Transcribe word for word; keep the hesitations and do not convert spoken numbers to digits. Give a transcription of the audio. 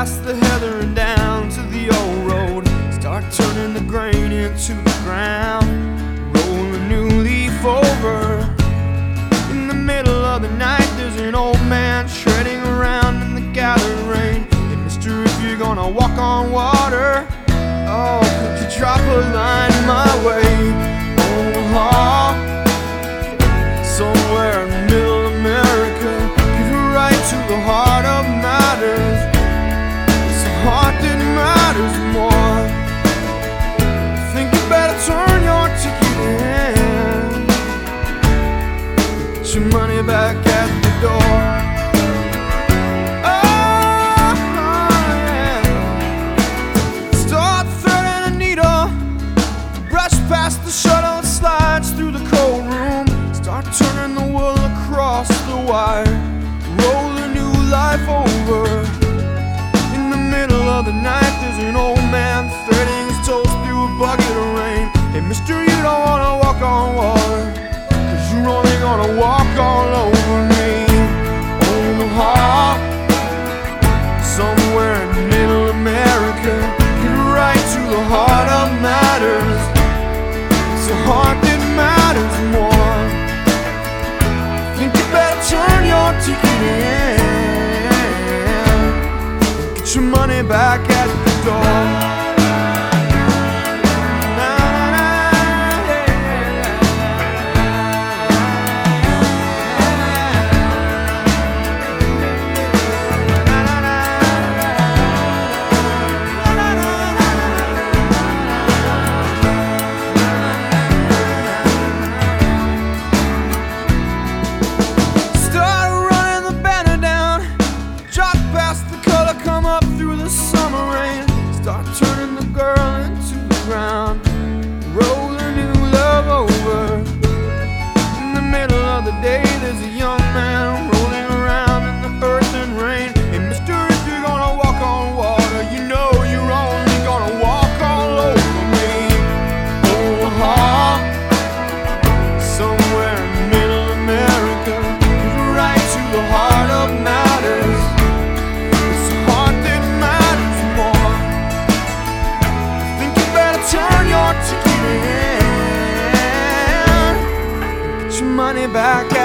past the heather and down to the old road. Start turning the grain into the ground. Roll a new leaf over. In the middle of the night there's an old man shredding around in the gathered rain. Hey mister, if you're gonna walk on water, oh, could you drop a line my way? Oh, somewhere in middle America, give it right to the heart of matters. It's the heart that matters more. Think you better turn your ticket in. Get your money back at the door. Oh, yeah. Start threading a needle, brush past the shuttle, it slides through the cold room. Start turning the wool across the wire. Roll a new life over. In the middle of the night there's an old man threading his toes through a bucket of rain. Hey mister, you don't wanna walk on water, cause you're only gonna walk all over me. Omaha, somewhere in middle America, get right to the heart of matters. It's the heart that matters more. Think you better turn your ticket in. Get your money back at the door. Start turning the girl into the ground. Roll a new love over. In the middle of the day there's a young man rolling around in the earth and rain. Hey mister, if you're gonna walk on water, you know you're only gonna walk all over me. Omaha, somewhere in middle America, get right to the heart of matters. It's the heart that matters more. Turn your ticket in. Get your money back.